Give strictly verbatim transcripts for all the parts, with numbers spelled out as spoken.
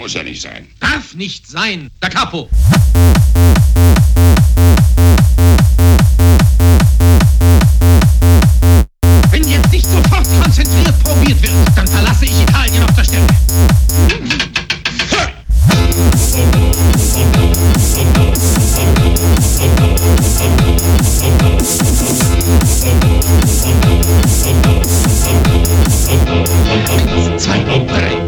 muss ja nicht sein. Darf nicht sein. Da Capo. Wenn jetzt nicht sofort konzentriert probiert wird, dann verlasse ich Italien auf der Stelle. Zwei, drei.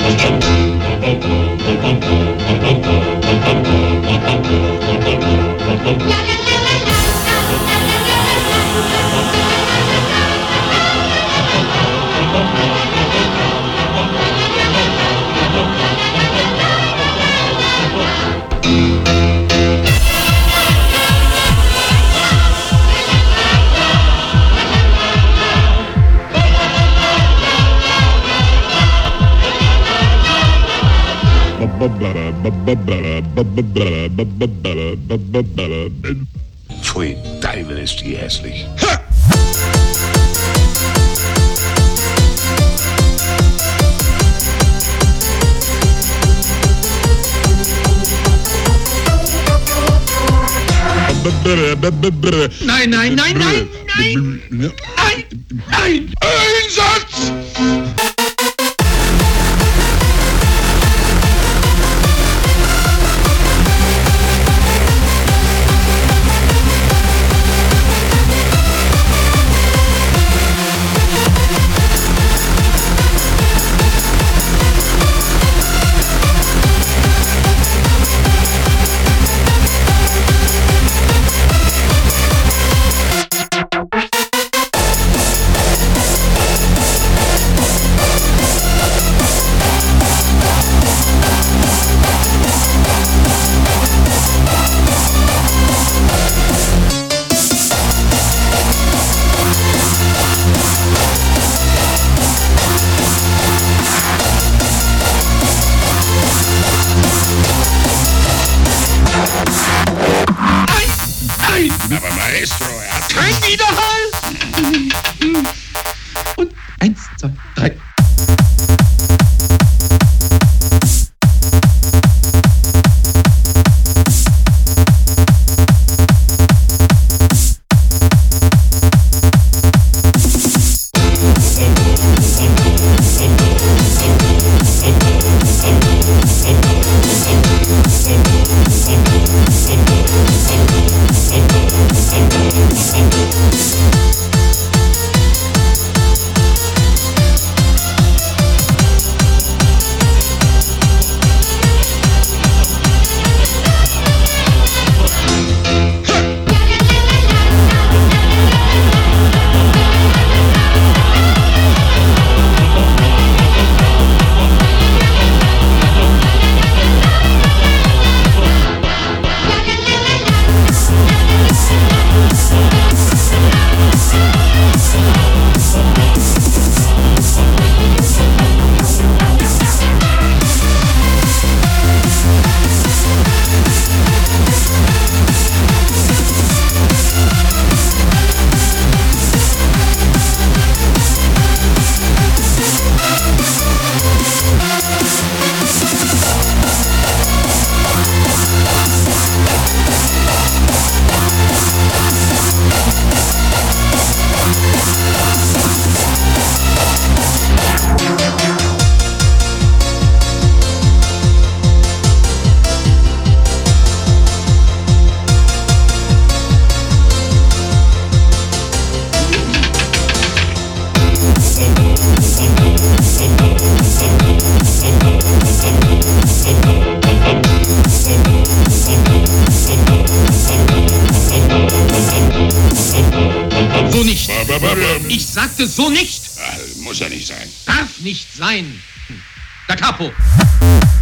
Pfui, Teufel ist die hässlich. Nein, nein, nein, nein, nein, nein, nein, Einsatz! Aber Maestro, er hat kein Widerhall. Und eins, zwei, drei. So nicht. Ich sagte so nicht. Ach, muss ja nicht sein. Darf nicht sein. Da Capo.